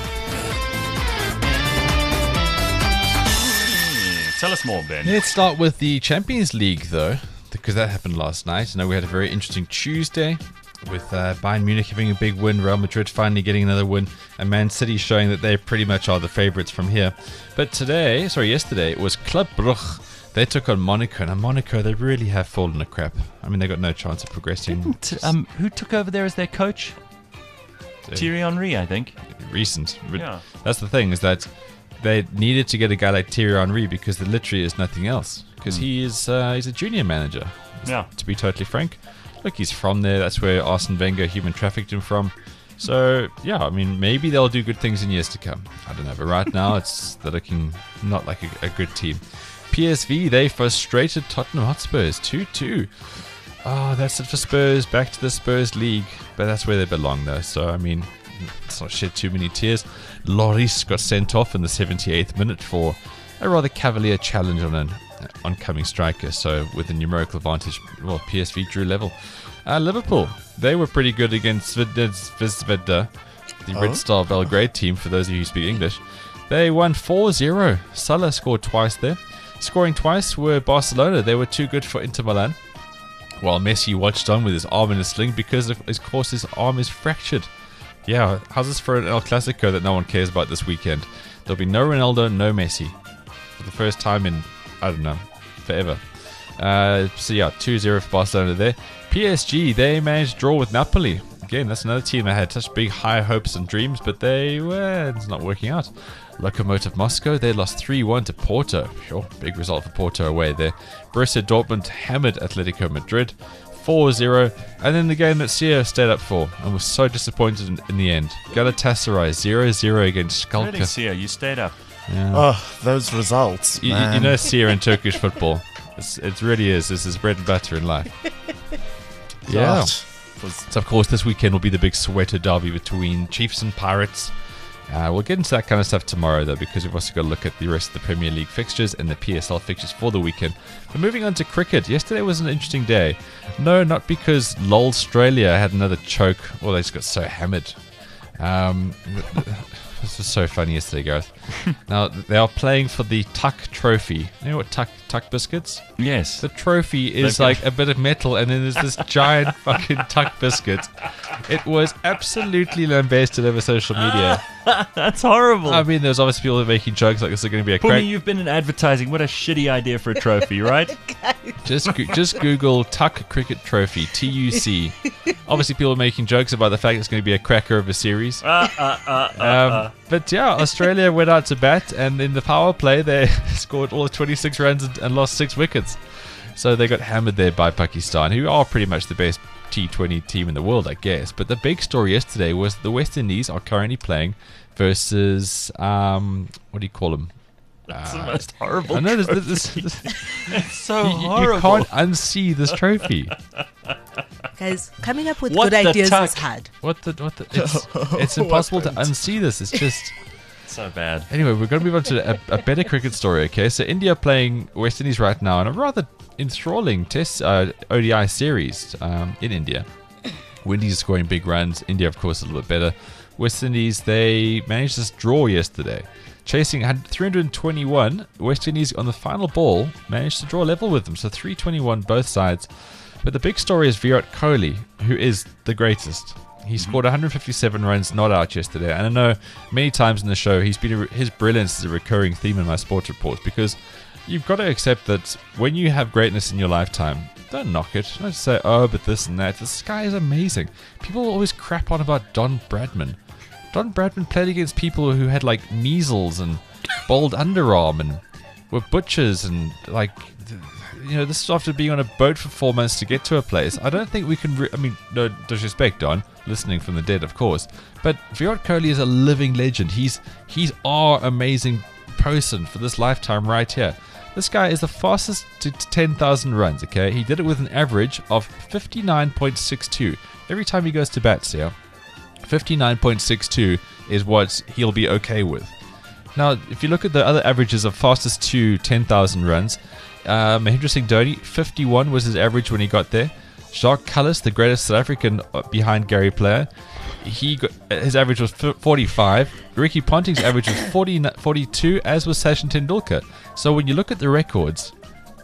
Tell us more, Ben. Let's start with the Champions League, though, because that happened last night. I know we had a very interesting Tuesday with uh, Bayern Munich having a big win, Real Madrid finally getting another win, and Man City showing that they pretty much are the favourites from here. But today, sorry, yesterday, it was Club Brugge. They took on Monaco, and Monaco, they really have fallen to crap. I mean, they got no chance of progressing. Didn't, um, who took over there as their coach? So, Thierry Henry, I think. Recent. Yeah. That's the thing, is that they needed to get a guy like Thierry Henry because there literally is nothing else. Because Mm. he is uh, he's a junior manager, Yeah. to be totally frank. Look, he's from there. That's where Arsene Wenger human trafficked him from. So, yeah, I mean, maybe they'll do good things in years to come. I don't know. But right now, it's they're looking not like a, a good team. P S V, they frustrated Tottenham Hotspurs two two. Oh, that's it for Spurs. Back to the Spurs league. But that's where they belong, though. So, I mean, let's not shed too many tears. Lloris got sent off in the seventy-eighth minute for a rather cavalier challenge on an oncoming striker. So with a numerical advantage, well, P S V drew level. Uh, Liverpool, they were pretty good against Zvezda, the Oh. Red Star Belgrade team, for those of you who speak English. They won four zero. Salah scored twice there. Scoring twice were Barcelona. They were too good for Inter Milan. While Messi watched on with his arm in a sling because, of of course, his arm is fractured. Yeah, how's this for an El Clasico that no one cares about this weekend? There'll be no Ronaldo, no Messi. For the first time in, I don't know, forever. Uh, so yeah, two zero for Barcelona there. P S G, they managed to draw with Napoli. Again, that's another team that had such big high hopes and dreams, but they were, it's not working out. Lokomotiv Moscow, they lost three one to Porto. Sure, big result for Porto away there. Borussia Dortmund hammered Atletico Madrid four zero. And then the game that Sia stayed up for and was so disappointed in, in the end. Galatasaray zero zero against Schalke. Really, Sia, you stayed up. Yeah. Oh, those results, You, you- man. you know Sia in Turkish football. It's, it really is. This is bread and butter in life. Yeah. God. So, of course, this weekend will be the big sweater derby between Chiefs and Pirates. Uh, we'll get into that kind of stuff tomorrow, though, because we've also got to look at the rest of the Premier League fixtures and the P S L fixtures for the weekend. But moving on to cricket, yesterday was an interesting day. No, not because LOL Australia had another choke. Well, they just got so hammered. Um, this was so funny yesterday, Gareth. Now, they are playing for the Tuck Trophy. You know what Tuck Tuck biscuits? Yes. The trophy is They've like got- a bit of metal, and then there's this giant fucking Tuck biscuit. It was absolutely lambasted over social media. That's horrible. I mean, there's obviously people making jokes like this are going to be a Pumi, crack. you've been in advertising. What a shitty idea for a trophy, right? Just go- just Google Tuck Cricket Trophy, T U C. Obviously, people are making jokes about the fact it's going to be a cracker of a series. Uh, uh, uh, uh, Um, uh. but yeah, Australia went out to bat, and in the power play, they scored all of twenty-six runs and, and lost six wickets. So they got hammered there by Pakistan, who are pretty much the best T twenty team in the world, I guess. But the big story yesterday was the West Indies are currently playing versus, um, what do you call them? That's the Uh, most horrible I know this, trophy. this, this, It's so you, you- you horrible. can't unsee this trophy. Guys, coming up with What good the ideas tuck? is hard. What the? What the? It's, it's impossible to unsee this. It's just. So bad. Anyway, we're going to move on to a, a better cricket story, okay? So India playing West Indies right now in a rather enthralling test uh, O D I series um, in India. Windies scoring big runs. India, of course, a little bit better. West Indies, they managed this draw yesterday. Chasing had three hundred twenty-one. West Indies on the final ball managed to draw level with them. So three twenty-one both sides. But the big story is Virat Kohli, who is the greatest. He scored one hundred fifty-seven runs not out yesterday. And I know many times in the show he's been a, his brilliance is a recurring theme in my sports reports, because you've got to accept that when you have greatness in your lifetime, don't knock it. Don't say, oh, but this and that. This guy is amazing. People always crap on about Don Bradman. Don Bradman played against people who had like measles and bald underarm and were butchers and like, you know, this is after being on a boat for four months to get to a place. I don't think we can. Re- I mean, no disrespect, Don, listening from the dead, of course. But Virat Kohli is a living legend. He's he's our amazing person for this lifetime right here. This guy is the fastest to ten thousand runs. Okay, he did it with an average of fifty-nine point six two every time he goes to bat. See, fifty-nine point six two is what he'll be okay with. Now, if you look at the other averages of fastest to ten thousand runs, uh, Mahendra Singh Dhoni, fifty-one was his average when he got there. Jacques Kallis, the greatest South African behind Gary Player, he got, his average was forty-five. Ricky Ponting's average was forty, forty-two, as was Sachin Tendulkar. So when you look at the records,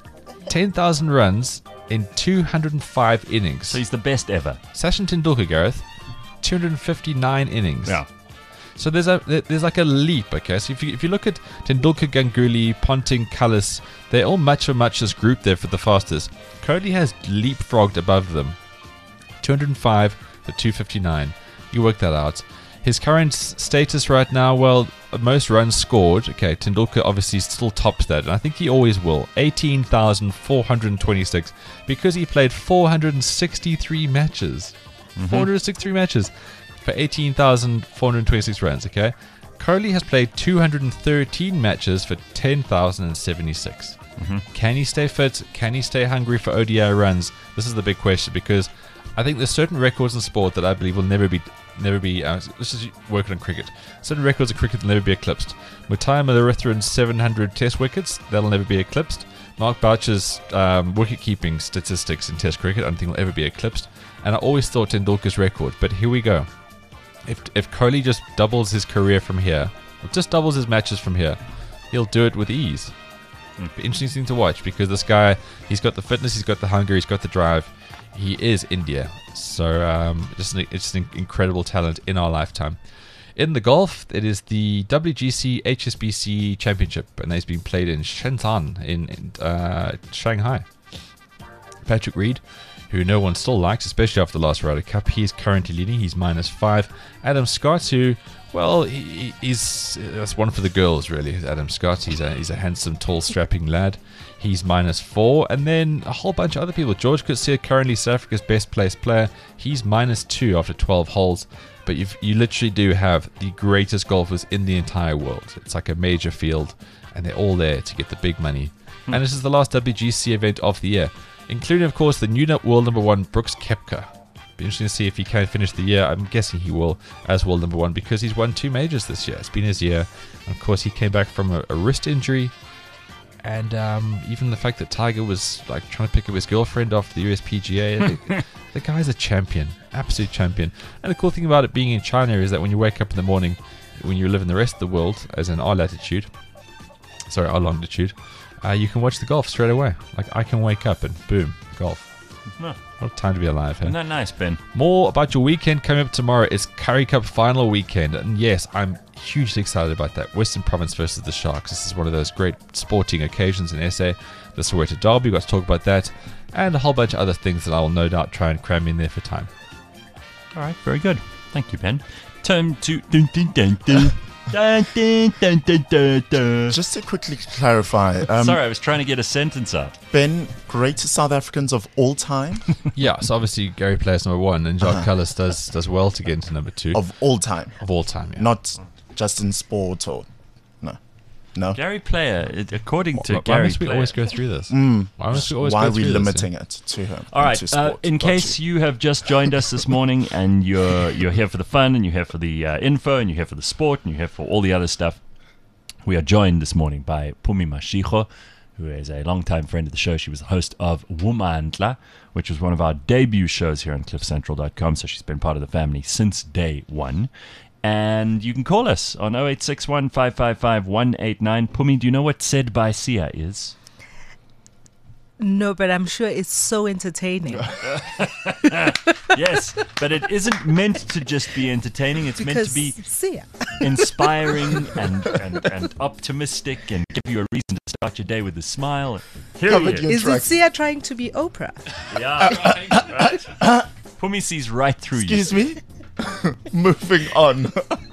ten thousand runs in two hundred five innings. So he's the best ever. Sachin Tendulkar, Gareth, two hundred fifty-nine innings. Yeah. So there's a there's like a leap, okay? So if you if you look at Tendulkar, Ganguly, Ponting, Kallis, they're all much for much this group there for the fastest. Kohli has leapfrogged above them. two hundred five to two fifty-nine. You work that out. His current s- status right now, well, most runs scored. Okay, Tendulkar obviously still tops that, and I think he always will. eighteen thousand four hundred twenty-six, because he played four hundred sixty-three matches. four hundred sixty-three matches for eighteen thousand four hundred twenty-six runs, okay? Kohli has played two hundred thirteen matches for ten thousand seventy-six. Mm-hmm. Can he stay fit? Can he stay hungry for O D I runs? This is the big question, because I think there's certain records in sport that I believe will never be never be. Uh, let's just work on cricket. Certain records of cricket will never be eclipsed. Muttiah Mullarathiran's seven hundred Test wickets, that'll never be eclipsed. Mark Boucher's um, wicket-keeping statistics in Test cricket, I don't think will ever be eclipsed. And I always thought Tendulkar's record, but here we go. If if Kohli just doubles his career from here, or just doubles his matches from here, he'll do it with ease. Mm. Be interesting thing to watch, because this guy, he's got the fitness, he's got the hunger, he's got the drive. He is India. So um, just an, it's an incredible talent in our lifetime. In the golf, it is the W G C H S B C Championship, and it's been played in Shenzhen, in, in uh, Shanghai. Patrick Reed, who no one still likes, especially after the last Ryder Cup, he is currently leading. He's minus five. Adam Scott, who, well, he, he's that's one for the girls, really. Adam Scott, he's a he's a handsome, tall, strapping lad. He's minus four, and then a whole bunch of other people. George Coetzee, currently South Africa's best placed player, he's minus two after twelve holes. But you've, you literally do have the greatest golfers in the entire world. It's like a major field, and they're all there to get the big money. Hmm. And this is the last W G C event of the year, including, of course, the new world number one, Brooks Koepka. Be interesting to see if he can finish the year. I'm guessing he will as world number one, because he's won two majors this year. It's been his year. And of course, he came back from a, a wrist injury. And um, even the fact that Tiger was like trying to pick up his girlfriend off the U S P G A, the, the guy's a champion, absolute champion. And the cool thing about it being in China is that when you wake up in the morning, when you live in the rest of the world, as in our latitude, sorry, our longitude, uh, you can watch the golf straight away. Like, I can wake up and boom, golf. Huh. What a time to be alive, hey? Isn't that nice, Ben? More about your weekend coming up tomorrow. It's Currie Cup final weekend. And yes, I'm hugely excited about that. Western Province versus the Sharks. This is one of those great sporting occasions in S A. The Soweto Derby, we've got to talk about that. And a whole bunch of other things that I will no doubt try and cram in there for time. All right, very good. Thank you, Ben. Time to... Dun, dun, dun, dun. Dun, dun, dun, dun, dun, dun. Just to quickly clarify. Um, Sorry, I was trying to get a sentence out. Ben, greatest South Africans of all time? Yeah, so obviously Gary plays number one, and Jacques Uh-huh. Kallis does does well to get into number two. Of all time? Of all time, yeah. Not just in sport or... No. No? Gary Player, it- according to Why Gary must we Player. always go through this? Mm. Why must we always Why go are we through this, limiting yeah? it to him? All right. to Uh, sport? in Got case you. have just joined us this morning and you're you're here for the fun and you're here for the uh, info and you're here for the sport and you're here for all the other stuff, we are joined this morning by Phumi Mashego, who is a longtime friend of the show. She was the host of Wumandla, which was one of our debut shows here on cliff central dot com. So she's been part of the family since day one. And you can call us on oh eight six one, five five five, one eight nine. Phumi, do you know what Said by Sia is? No, but I'm sure it's so entertaining. Yes, but it isn't meant to just be entertaining. It's meant to be Sia. inspiring and, and, and optimistic and give you a reason to start your day with a smile. Here he Covered is. your Is it tracks. Sia trying to be Oprah? Yeah, right, right. Phumi sees right through Excuse you. me? Moving on.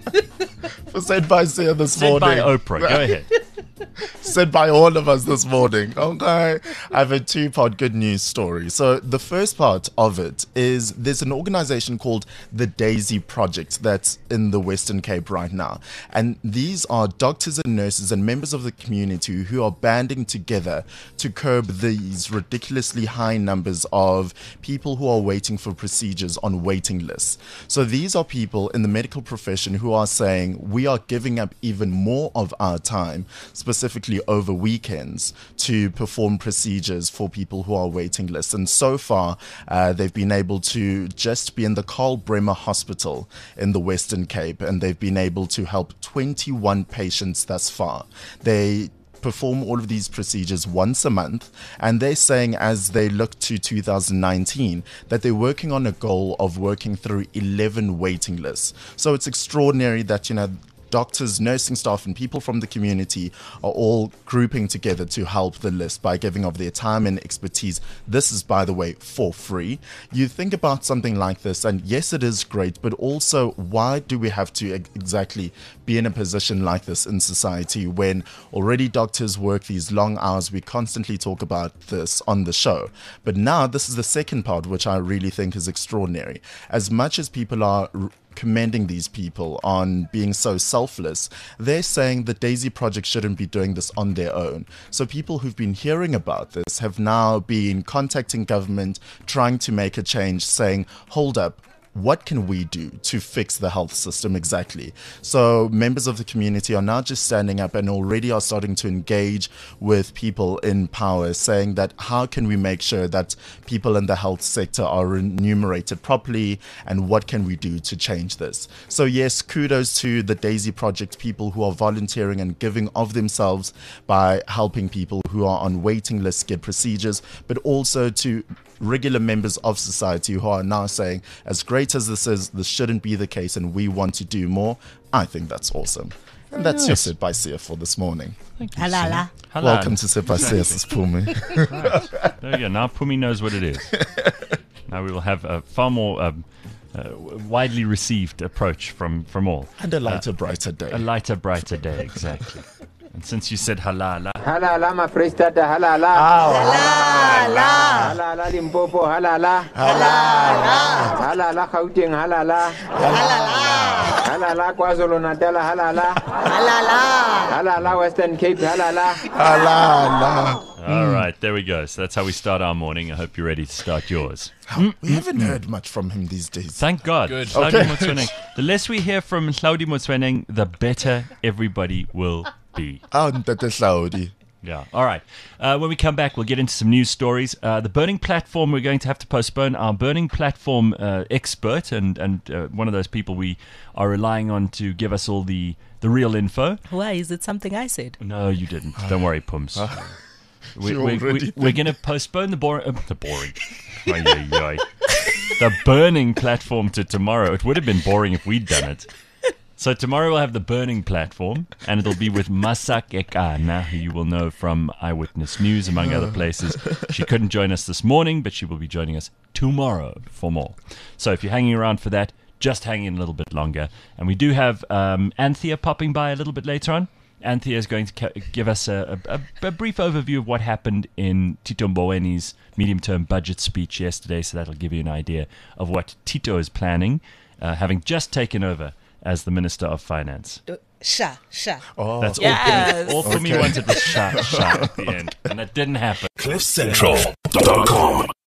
For said by Sia this Said by morning. Oprah. Go ahead. Said by all of us this morning. Okay. I have a two part good news story. So, the first part of it is there's an organization called the Daisy Project that's in the Western Cape right now. And these are doctors and nurses and members of the community who are banding together to curb these ridiculously high numbers of people who are waiting for procedures on waiting lists. So, these are people in the medical profession who are saying we are giving up even more of our time, specifically over weekends, to perform procedures for people who are waiting lists. And so far, uh, they've been able to just be in the Karl Bremer Hospital in the Western Cape, and they've been able to help twenty-one patients thus far. They perform all of these procedures once a month, and they're saying as they look to two thousand nineteen that they're working on a goal of working through eleven waiting lists. So it's extraordinary that, you know, doctors, nursing staff, and people from the community are all grouping together to help the list by giving of their time and expertise. This is, by the way, for free. You think about something like this, and yes, it is great, but also, why do we have to ex- exactly be in a position like this in society when already doctors work these long hours? We constantly talk about this on the show. But now, this is the second part, which I really think is extraordinary. As much as people are r- commending these people on being so selfless, they're saying the Daisy Project shouldn't be doing this on their own. So people who've been hearing about this have now been contacting government, trying to make a change, saying, hold up, what can we do to fix the health system exactly? So members of the community are now just standing up and already are starting to engage with people in power, saying that how can we make sure that people in the health sector are remunerated properly, and what can we do to change this? So yes, kudos to the Daisy Project people who are volunteering and giving of themselves by helping people who are on waiting lists get procedures, but also to regular members of society who are now saying, as great as this is, this shouldn't be the case and we want to do more. I think that's awesome. And that's your Sit by Sia for this morning. Thank you, Halala. Sia. Welcome to Sit by Sia, Sis Pumi. Right. There you go. Now Pumi knows what it is. Now we will have a far more um, uh, widely received approach from, from all. And a lighter, Uh, brighter day. A lighter, brighter day, exactly. And since you said halala, Halala, my Freestata, halala. Halala. Halala, Limpopo, halala. Halala. Halala, Gauteng, halala. Halala. Halala, KwaZulu Natal, halala. Halala. Halala, Western Cape, halala. Halala. all right, there we go. So that's how we start our morning. I hope you're ready to start yours. We haven't heard much from him these days. Thank God. Good. Hlaudi Okay. Motsoeneng. The less we hear from Hlaudi Motsoeneng, the better everybody will be. Oh, Ntate Hlaudi. Yeah. All right. Uh, when we come back, we'll get into some news stories. Uh, the burning platform, we're going to have to postpone. Our burning platform uh, expert and, and uh, one of those people we are relying on to give us all the, the real info. Why? Is it something I said? No, you didn't. Don't worry, Pums. We, You we, we, already we're going to postpone the boring. Uh, the boring. Ay, ay, ay. The burning platform to tomorrow. It would have been boring if we'd done it. So tomorrow we'll have the burning platform, and it'll be with Masak Ekana, who you will know from Eyewitness News, among other places. She couldn't join us this morning, but she will be joining us tomorrow for more. So if you're hanging around for that, just hang in a little bit longer. And we do have um, Anthea popping by a little bit later on. Anthea is going to ca- give us a, a, a brief overview of what happened in Tito Mbowene's medium-term budget speech yesterday, so that'll give you an idea of what Tito is planning, uh, having just taken over as the Minister of Finance. Sha, sha. Oh, That's Yes. all. All for me Okay. wanted was sha, sha at the end, and that didn't happen. cliff central dot com